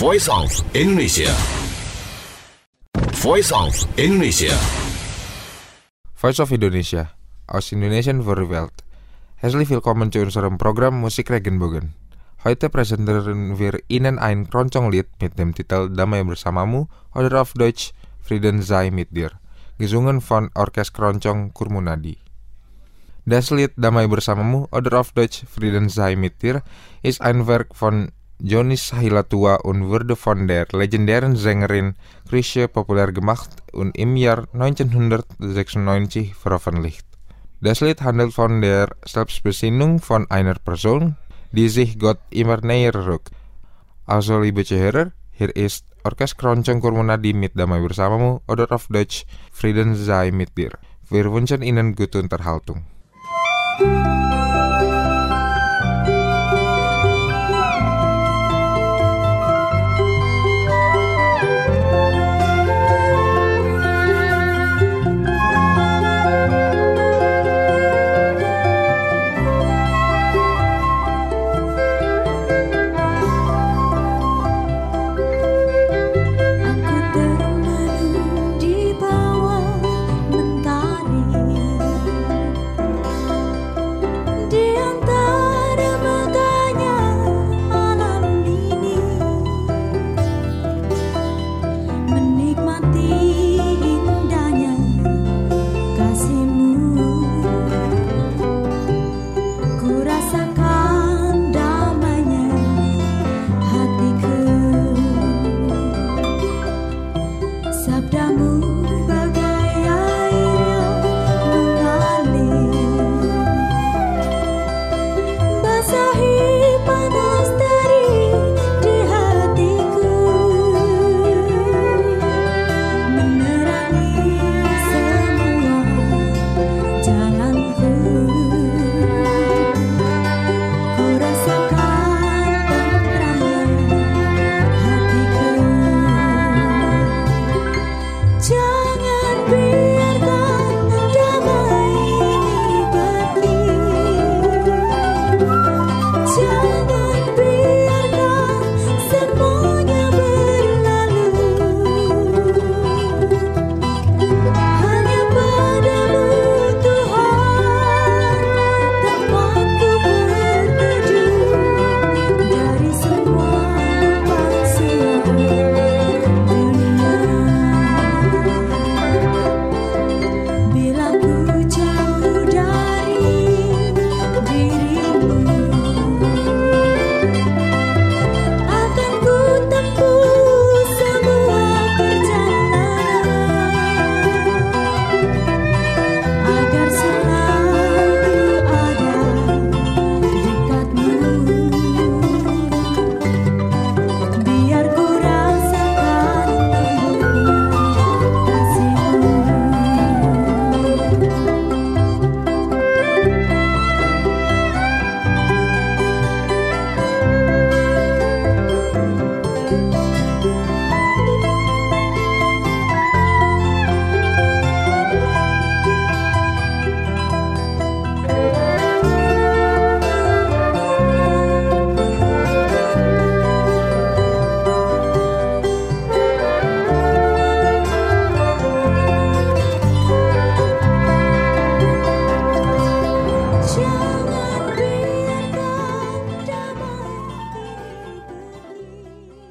Voice of Indonesia. Voice of Indonesia. Voice of Indonesia, aus Indonesian voor de Welt. Herzlich willkommen zu unserem Programm Musik Regenbogen. Heute präsentieren wir Ihnen ein Keroncong-Lied mit dem Titel Damai Bersamamu oder auf Deutsch Frieden sei mit dir, gesungen von Orkes Keroncong Kurmunadi. Das Lied Damai Bersamamu oder auf Deutsch Frieden sei mit dir ist ein Werk von Johnny Sahilatua und wurde von der legendären Sängerin Chrisje populär gemacht und im Jahr 1996 veröffentlicht. Das Lied handelt von der Selbstbesinnung von einer Person, die sich Gott immer näher rückt. Also liebe Zuhörer, hier ist Orkes Keroncong Kurmunadi mit Damai Bersamamu oder auf Deutsch Frieden sei mit dir. Wir wünschen Ihnen gute Unterhaltung.